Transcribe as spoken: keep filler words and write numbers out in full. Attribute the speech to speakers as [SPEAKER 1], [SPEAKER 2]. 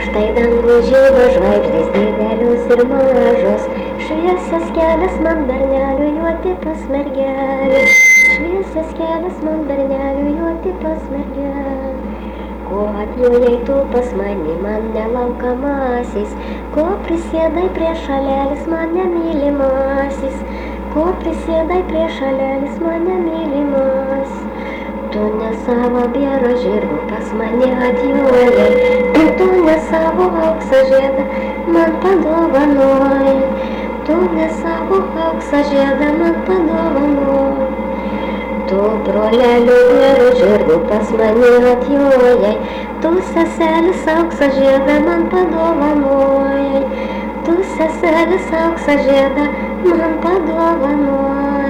[SPEAKER 1] Štai dangų žyba žvaigždės didelios ir mažos, šviesias kelias man bernelių juoti pas mergelį, šviesias kelias man bernelių juoti pas mergelį. Ko atjojai tu pas mani, man nelaukamasis, ko prisėdai prie šalelis, man nemylimasis, ko prisėdai prie šalelis, man nemylimas. Tu ne savo bėro žirgų pas mane atjojai, tu ne savo auksą žiedą man padovanojai, tu ne savo auksą žiedą man padovanojai. Tu brolelių bėro žirgų pas mane atjojai, tu seselis auksą žiedą man padovanojai, tu seselis auksą žiedą man padovanojai.